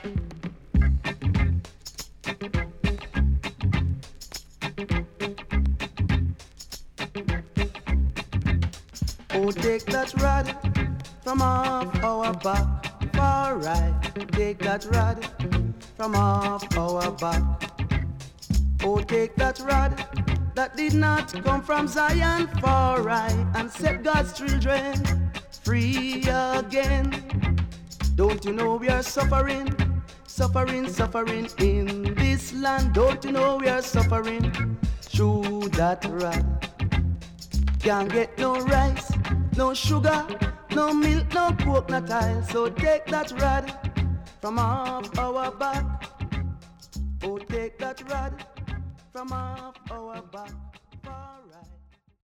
Oh, take that rod from off our back, far right. Take that rod from off our back. Oh, take that rod that did not come from Zion, far right, and set God's children free again. Don't you know we are suffering, suffering, suffering in this land? Don't you know we are suffering through that rod? Can't get no rice, no sugar, no milk, no coconut oil. So take that rod from off our back. Oh, take that rod from off our back.